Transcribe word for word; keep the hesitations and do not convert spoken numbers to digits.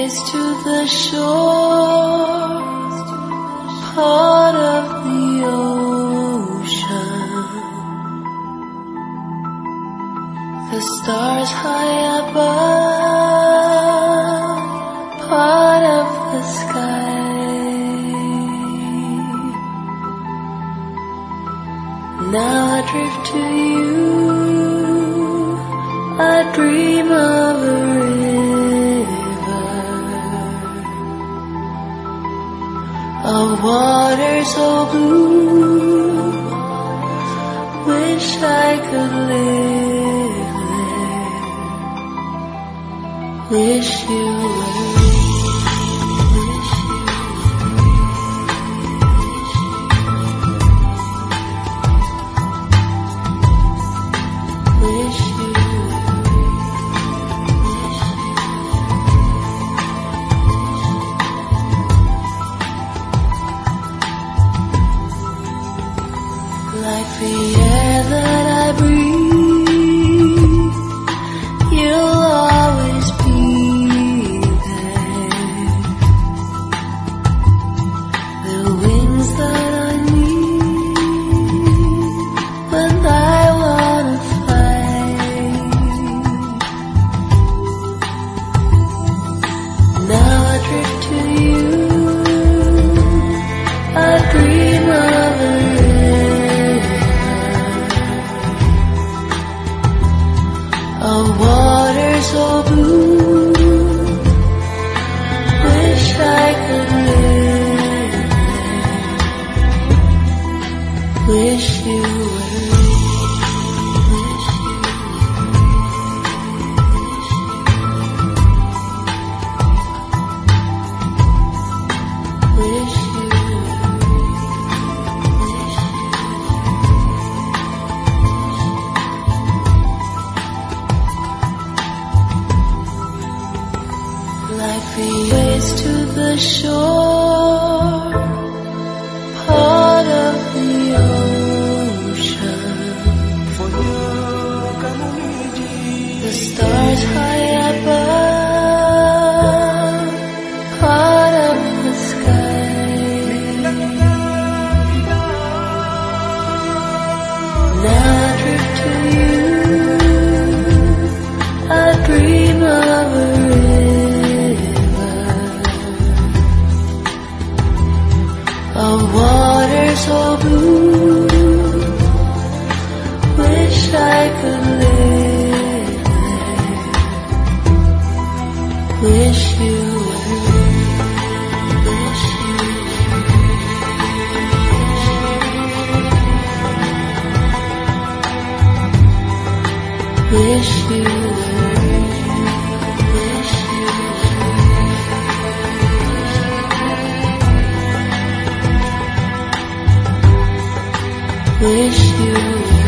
ways to the shore, part of the ocean. The stars high above, part of the sky. Now I drift to you, I dream of a river, of water so blue, wish I could live there, wish you were. Like the air that I breathe, you'll always be there. The wings that I need when I wanna fly. Now I drift to you, I dream of a of water so blue, wish I could live there, wish you were, wish you were, wish you were. Like the waves to the shore, part of the ocean. The stars high above, part of the sky. Now I drift to you, I dream of a of water so blue, wish I could live there, wish you were, wish you were, wish you were. Wish you